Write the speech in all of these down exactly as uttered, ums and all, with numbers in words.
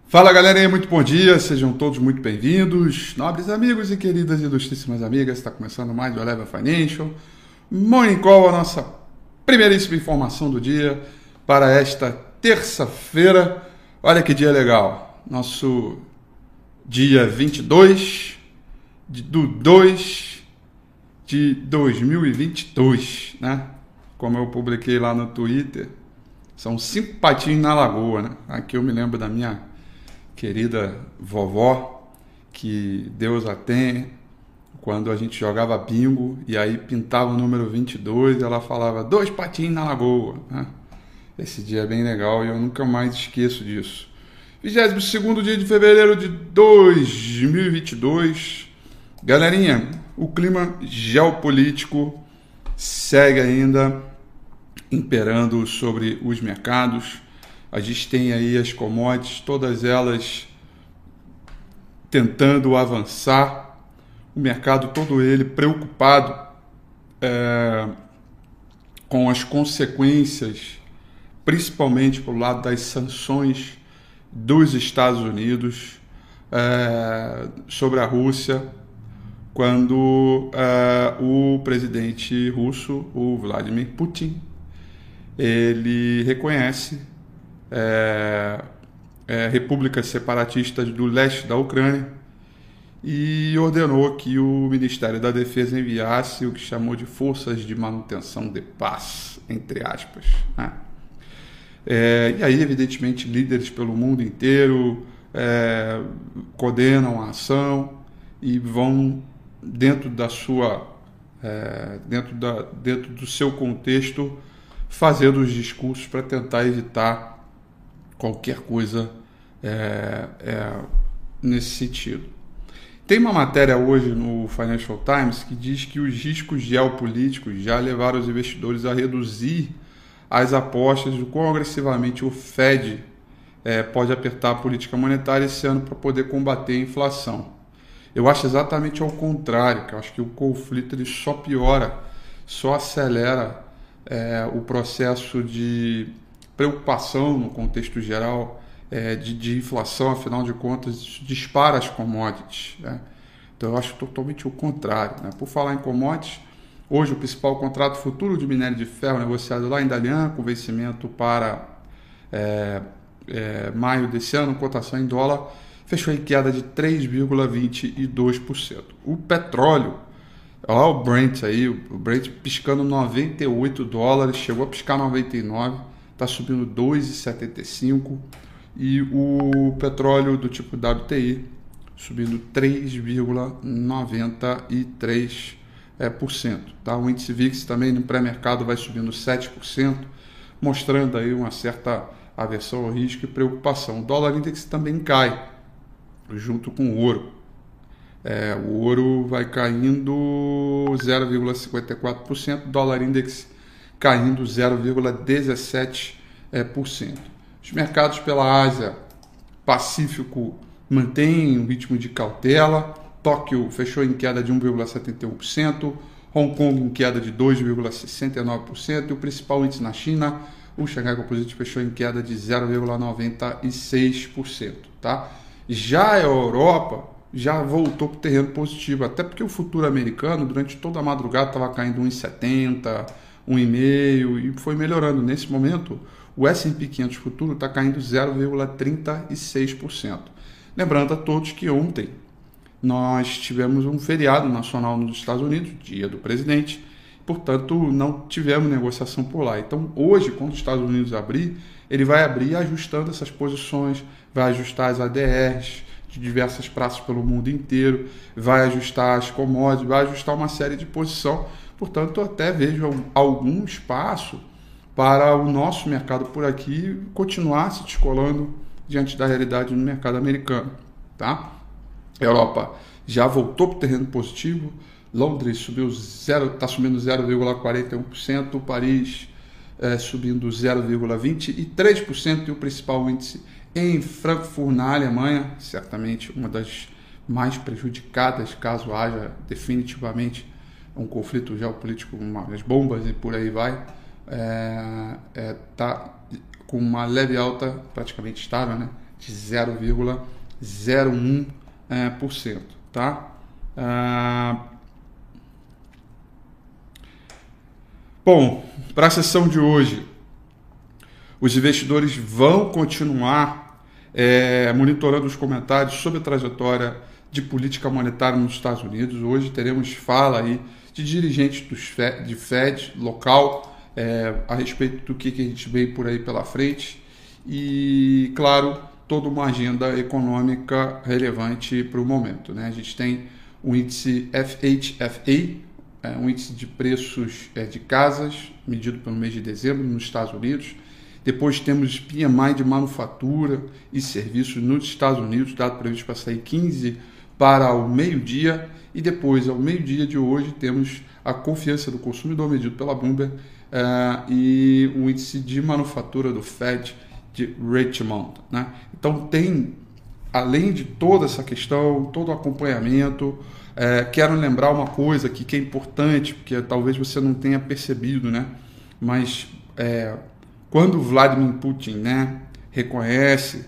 Fala galerinha, muito bom dia, sejam todos muito bem-vindos, nobres amigos e queridas ilustríssimas amigas. Está começando mais o Eleva Financial Morning Call, a nossa primeiríssima informação do dia para esta terça-feira. Olha que dia legal, nosso dia vinte e dois de dois de dois mil e vinte e dois, né? Como eu publiquei lá no Twitter, são cinco patinhos na lagoa, né? Aqui eu me lembro da minha querida vovó, que Deus a tenha, quando a gente jogava bingo e aí pintava o número vinte e dois, ela falava dois patinhos na lagoa, né? Esse dia é bem legal e eu nunca mais esqueço disso. vigésimo segundo dia de fevereiro de dois mil e vinte e dois. Galerinha, o clima geopolítico segue ainda imperando sobre os mercados. A gente tem aí as commodities, todas elas tentando avançar, o mercado todo ele preocupado é, com as consequências, principalmente pelo lado das sanções dos Estados Unidos é, sobre a Rússia, quando é, o presidente russo, o Vladimir Putin, ele reconhece É, é, repúblicas separatistas do leste da Ucrânia e ordenou que o Ministério da Defesa enviasse o que chamou de forças de manutenção de paz, entre aspas, né? É, e aí, evidentemente, líderes pelo mundo inteiro é, coordenam a ação e vão dentro da sua, é, dentro, da, dentro do seu contexto, fazendo os discursos para tentar evitar qualquer coisa é, é, nesse sentido. Tem uma matéria hoje no Financial Times que diz que os riscos geopolíticos já levaram os investidores a reduzir as apostas do quão agressivamente o Fed é, pode apertar a política monetária esse ano para poder combater a inflação. Eu acho exatamente ao contrário, que eu acho que o conflito ele só piora, só acelera é, o processo de preocupação no contexto geral é, de, de inflação, afinal de contas, dispara as commodities, né? Então eu acho totalmente o contrário, né? Por falar em commodities, hoje o principal contrato futuro de minério de ferro negociado lá em Dalian, com vencimento para é, é, maio desse ano, cotação em dólar, fechou em queda de três vírgula vinte e dois por cento. O petróleo, olha o Brent aí, o Brent piscando noventa e oito dólares, chegou a piscar noventa e nove, está subindo dois vírgula setenta e cinco, e o petróleo do tipo W T I subindo três vírgula noventa e três por cento. Tá? O índice V I X também no pré-mercado vai subindo sete por cento, mostrando aí uma certa aversão ao risco e preocupação. O dólar index também cai, junto com o ouro. É, o ouro vai caindo zero vírgula cinquenta e quatro por cento, dólar index caindo zero vírgula dezessete por cento. Os mercados pela Ásia Pacífico mantêm um ritmo de cautela. Tóquio fechou em queda de um vírgula setenta e um por cento, Hong Kong em queda de dois vírgula sessenta e nove por cento e o principal índice na China, o Xangai Composite, fechou em queda de zero vírgula noventa e seis por cento. Tá? Já a Europa já voltou para o terreno positivo, até porque o futuro americano durante toda a madrugada estava caindo um vírgula setenta, um vírgula cinco e foi melhorando. Nesse momento, o S e P quinhentos futuro está caindo zero vírgula trinta e seis por cento. Lembrando a todos que ontem nós tivemos um feriado nacional nos Estados Unidos, dia do presidente, portanto não tivemos negociação por lá. Então hoje, quando os Estados Unidos abrir, ele vai abrir ajustando essas posições, vai ajustar as A D Rs de diversas praças pelo mundo inteiro, vai ajustar as commodities, vai ajustar uma série de posição. Portanto, eu até vejo algum espaço para o nosso mercado por aqui continuar se descolando diante da realidade no mercado americano. Tá? A Europa já voltou para o terreno positivo, Londres subiu está subindo zero vírgula quarenta e um por cento, Paris é, subindo zero vírgula vinte e três por cento e o principal índice em Frankfurt, na Alemanha, certamente uma das mais prejudicadas caso haja definitivamente um conflito geopolítico, umas bombas e por aí vai, é, é, tá com uma leve alta, praticamente estável, né? de zero vírgula zero um por cento, tá? Ah, bom, para a sessão de hoje, os investidores vão continuar é, monitorando os comentários sobre a trajetória de política monetária nos Estados Unidos. Hoje teremos fala aí de dirigentes dos Fed, de Fed local é, a respeito do que, que a gente veio por aí pela frente e, claro, toda uma agenda econômica relevante para o momento, né? A gente tem o índice F H F A, é, um índice de preços é, de casas, medido pelo mês de dezembro nos Estados Unidos. Depois temos P M I de manufatura e serviços nos Estados Unidos, dado previsto para sair quinze para o meio-dia. E depois, ao meio-dia de hoje, temos a confiança do consumidor medido pela Bloomberg uh, e o índice de manufatura do Fed de Richmond, né? Então tem, além de toda essa questão, todo o acompanhamento, é, quero lembrar uma coisa aqui que é importante, porque talvez você não tenha percebido, né? Mas é, quando Vladimir Putin, né, reconhece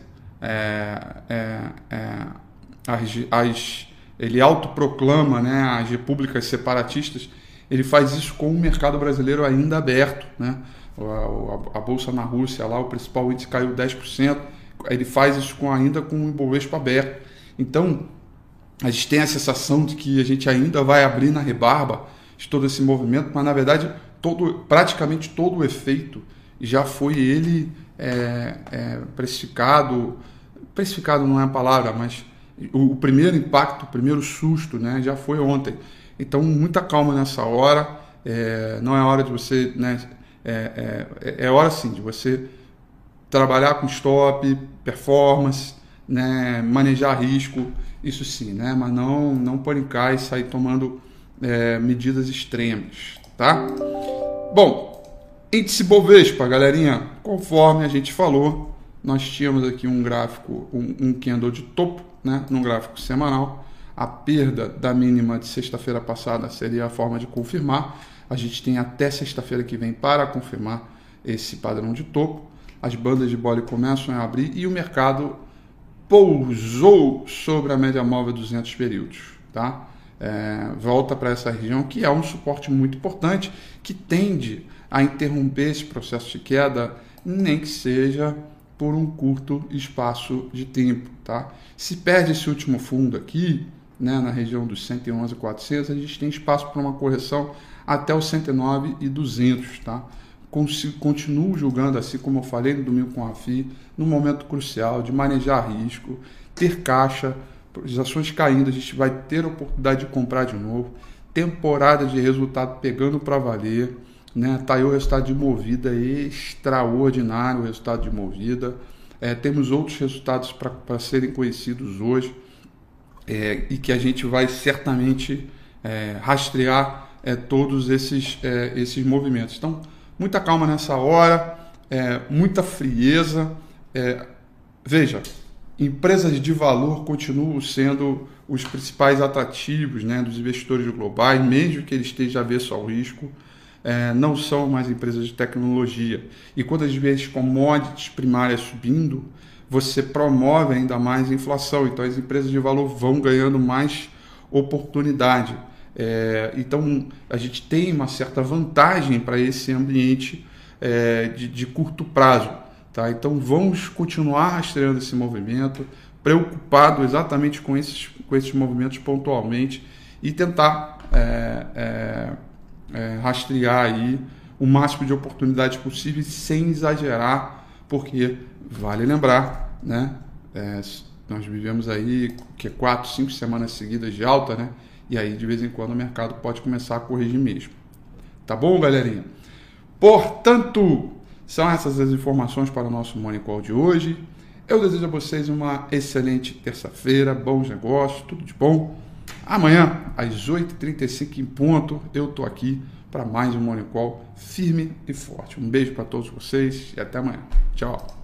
é, é, é, as, as, ele autoproclama, né, as repúblicas separatistas, ele faz isso com o mercado brasileiro ainda aberto, né? A, a, a bolsa na Rússia, lá o principal índice caiu dez por cento, ele faz isso com, ainda com o Ibovespa aberto. Então, a gente tem a sensação de que a gente ainda vai abrir na rebarba de todo esse movimento, mas na verdade, todo, praticamente todo o efeito já foi ele é, é, precificado, precificado não é a palavra, mas o, o primeiro impacto, o primeiro susto, né, já foi ontem. Então, muita calma nessa hora, é, não é hora de você, né, é, é, é hora sim de você trabalhar com stop, performance, né, manejar risco, isso sim, né, mas não, não panicar e sair tomando é, medidas extremas, tá? Bom, índice Bovespa, galerinha, conforme a gente falou, nós tínhamos aqui um gráfico, um, um candle de topo, né, num gráfico semanal. A perda da mínima de sexta-feira passada seria a forma de confirmar. A gente tem até sexta-feira que vem para confirmar esse padrão de topo. As bandas de bole começam a abrir e o mercado pousou sobre a média móvel duzentos períodos, tá? É, volta para essa região que é um suporte muito importante, que tende a interromper esse processo de queda, nem que seja por um curto espaço de tempo, tá? Se perde esse último fundo aqui, né, na região dos cento e onze mil e quatrocentos, a gente tem espaço para uma correção até os cento e nove mil e duzentos, tá? Continuo julgando, assim como eu falei no domingo com a F I, no momento crucial de manejar risco, ter caixa, as ações caindo, a gente vai ter a oportunidade de comprar de novo, temporada de resultado pegando para valer, né? Tá aí o resultado de Movida, extraordinário o resultado de Movida, é, temos outros resultados para serem conhecidos hoje, é, e que a gente vai certamente é, rastrear é, todos esses, é, esses movimentos. Então, muita calma nessa hora, é, muita frieza. É, veja, empresas de valor continuam sendo os principais atrativos, né, dos investidores globais, mesmo que ele esteja avesso ao risco. É, não são mais empresas de tecnologia. E quando as vezes commodities primárias subindo, você promove ainda mais a inflação. Então as empresas de valor vão ganhando mais oportunidade. É, então a gente tem uma certa vantagem para esse ambiente é, de, de curto prazo, tá? Então vamos continuar rastreando esse movimento, preocupado exatamente com esses, com esses movimentos pontualmente e tentar é, é, é, rastrear aí o máximo de oportunidades possíveis sem exagerar, porque vale lembrar, né? É, nós vivemos aí que quatro, cinco semanas seguidas de alta, né? E aí, de vez em quando, o mercado pode começar a corrigir mesmo. Tá bom, galerinha? Portanto, são essas as informações para o nosso Morning Call de hoje. Eu desejo a vocês uma excelente terça-feira, bons negócios, tudo de bom. Amanhã, às oito e trinta e cinco em ponto, eu tô aqui para mais um Morning Call firme e forte. Um beijo para todos vocês e até amanhã. Tchau.